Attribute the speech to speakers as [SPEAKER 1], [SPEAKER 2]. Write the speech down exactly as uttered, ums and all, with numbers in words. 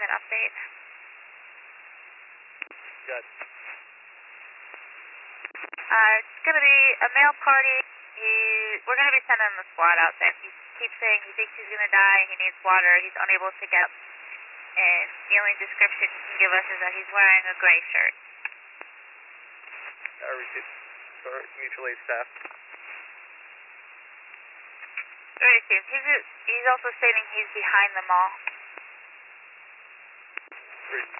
[SPEAKER 1] an update.
[SPEAKER 2] Good.
[SPEAKER 1] Uh, it's going to be a male party. He, we're going to be sending the squad out there. He keeps saying he thinks he's going to die, he needs water, he's unable to get up. And the only description he can give us is that he's wearing a gray shirt.
[SPEAKER 2] Uh, receive. For mutual aid staff.
[SPEAKER 1] Receive. He's, he's also stating he's behind the mall.
[SPEAKER 2] Re-